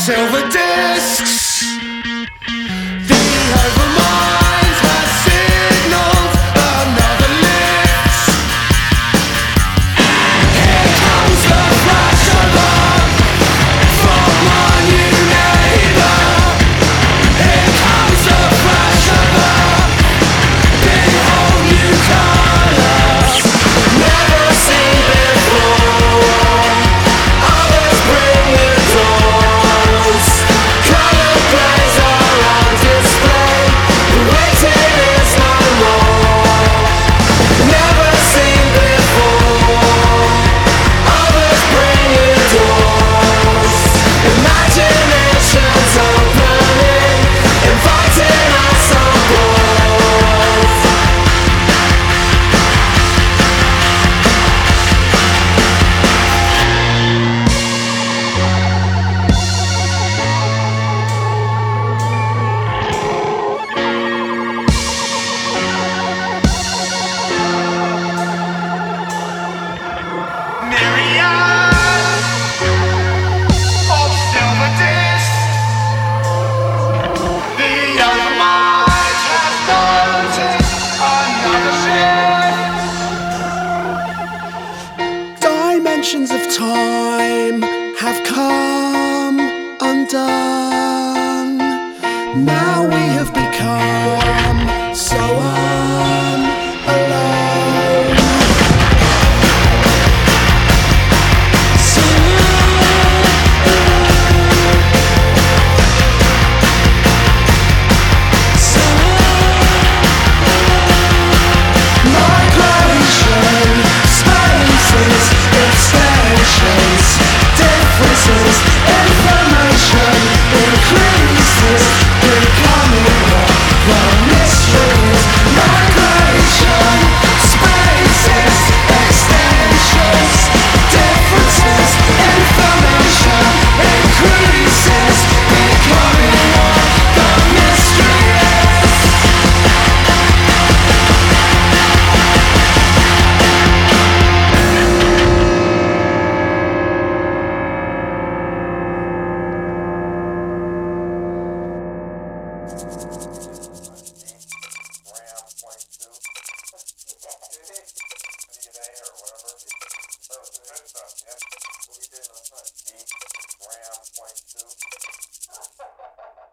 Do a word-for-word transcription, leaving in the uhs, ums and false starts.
silver discs. The overmind has signaled another lift. Here comes the flashover from my new neighbor. Here comes the flashover. Behold new colors never seen before. Others bring the dawns. Colored glaze are on display. The waiting is no more. Never seen before. Others bring the dawns. Imaginations opening, inviting us on board. Myriad of silver discs. The overmind has noticed another shift. Dimensions of time have come undone. Now we have become so unalone. Migration, spaces, extensions, differences, information increases, becoming what the mystery is. Migration, spaces, extensions, differences, information increases, becoming what the mystery is. Ram point two. D N A or whatever. That was the good stuff, yeah.